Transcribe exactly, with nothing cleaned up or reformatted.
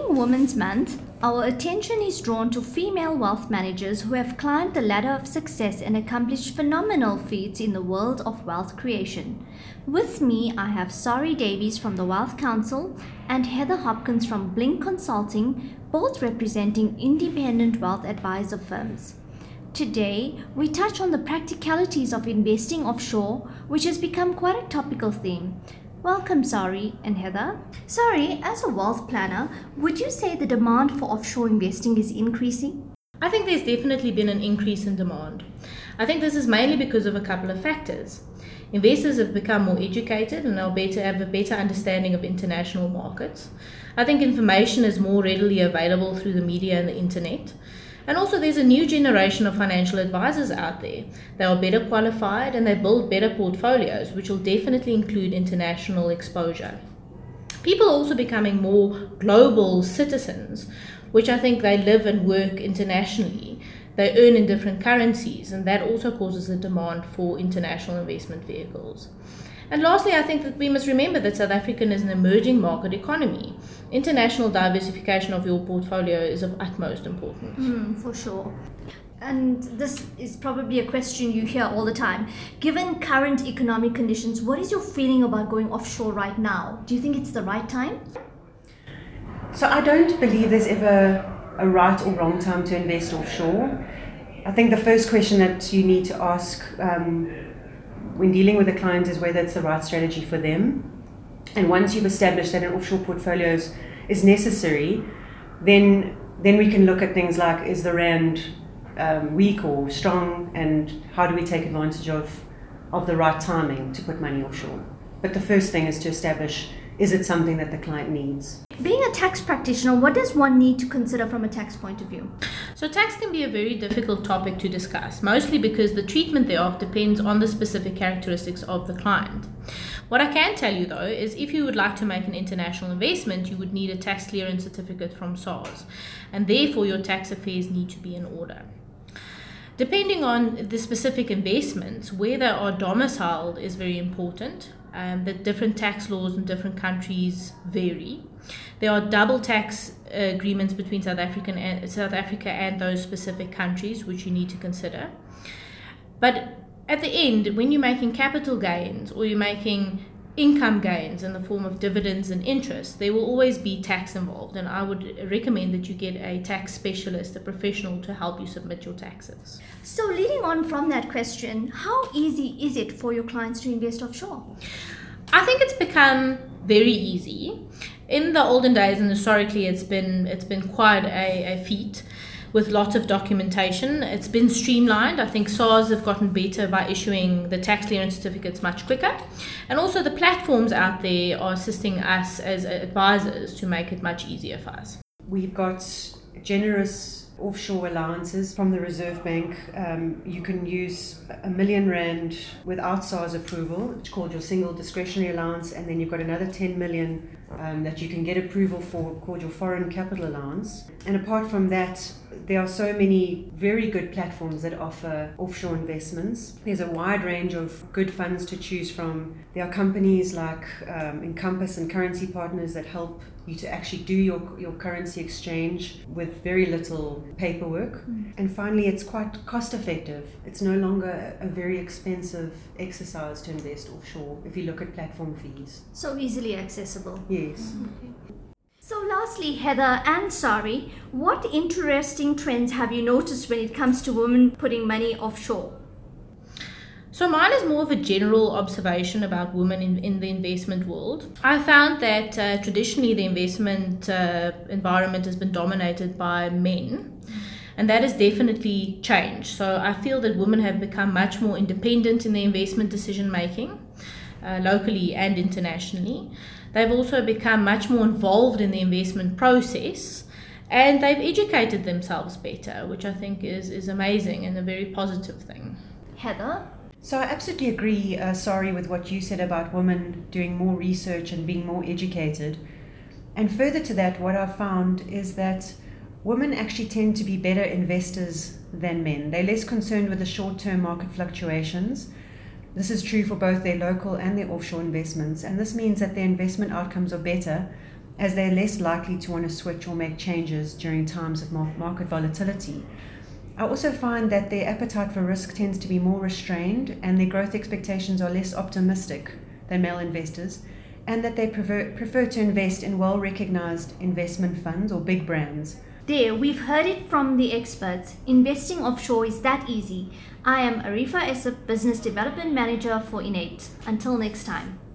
Being Women's Month, our attention is drawn to female wealth managers who have climbed the ladder of success and accomplished phenomenal feats in the world of wealth creation. With me, I have Sari Davies from the Wealth Council and Heather Hopkins from Blink Consulting, both representing independent wealth advisor firms. Today, we touch on the practicalities of investing offshore, which has become quite a topical theme. Welcome, Sari and Heather. Sari, as a wealth planner, would you say the demand for offshore investing is increasing? I think there's definitely been an increase in demand. I think this is mainly because of a couple of factors. Investors have become more educated and are better, have a better understanding of international markets. I think information is more readily available through the media and the internet. And also there's a new generation of financial advisors out there. They are better qualified and they build better portfolios, which will definitely include international exposure. People are also becoming more global citizens, which I think they live and work internationally. They earn in different currencies, and that also causes a demand for international investment vehicles. And lastly, I think that we must remember that South Africa is an emerging market economy. International diversification of your portfolio is of utmost importance. Mm, for sure. And this is probably a question you hear all the time. Given current economic conditions, what is your feeling about going offshore right now? Do you think it's the right time? So I don't believe there's ever a right or wrong time to invest offshore. I think the first question that you need to ask um, when dealing with a client is whether it's the right strategy for them. And once you've established that an offshore portfolio is, is necessary, then then we can look at things like, is the rand um, weak or strong, and how do we take advantage of, of the right timing to put money offshore. But the first thing is to establish, is it something that the client needs? Being a tax practitioner, what does one need to consider from a tax point of view? So tax can be a very difficult topic to discuss, mostly because the treatment thereof depends on the specific characteristics of the client. What I can tell you though is if you would like to make an international investment, you would need a tax clearance certificate from SARS, and therefore your tax affairs need to be in order. Depending on the specific investments, where they are domiciled is very important. Um, that different tax laws in different countries vary. There are double tax uh, agreements between South African and, South Africa and those specific countries, which you need to consider. But at the end, when you're making capital gains or you're making income gains in the form of dividends and interest, there will always be tax involved, and I would recommend that you get a tax specialist, a professional, to help you submit your taxes. So leading on from that question, how easy is it for your clients to invest offshore? I think it's become very easy. In the olden days, and historically, it's been it's been quite a, a feat with lots of documentation. It's been streamlined. I think SARS have gotten better by issuing the tax clearance certificates much quicker. And also the platforms out there are assisting us as advisors to make it much easier for us. We've got generous offshore allowances from the Reserve Bank. Um, you can use a million rand without SARS approval. It's called your single discretionary allowance, and then you've got another ten million um, that you can get approval for, called your foreign capital allowance. And apart from that, there are so many very good platforms that offer offshore investments. There's a wide range of good funds to choose from. There are companies like um, Encompass and Currency Partners that help you to actually do your, your currency exchange with very little paperwork. Mm. And finally, it's quite cost effective. It's no longer a very expensive exercise to invest offshore if you look at platform fees. So easily accessible. Yes. Okay. So lastly, Heather and Sari, what interesting trends have you noticed when it comes to women putting money offshore? So mine is more of a general observation about women in, in the investment world. I found that uh, traditionally the investment uh, environment has been dominated by men, and that has definitely changed. So I feel that women have become much more independent in their investment decision making, uh, locally and internationally. They've also become much more involved in the investment process, and they've educated themselves better, which I think is, is amazing and a very positive thing. Heather? So I absolutely agree, uh, sorry, with what you said about women doing more research and being more educated. And further to that, what I've found is that women actually tend to be better investors than men. They're less concerned with the short-term market fluctuations. This is true for both their local and their offshore investments, and this means that their investment outcomes are better as they're less likely to want to switch or make changes during times of mar- market volatility. I also find that their appetite for risk tends to be more restrained and their growth expectations are less optimistic than male investors, and that they prefer, prefer to invest in well-recognized investment funds or big brands. There, we've heard it from the experts. Investing offshore is that easy. I am Arifa Essop, Business Development Manager for Innate. Until next time.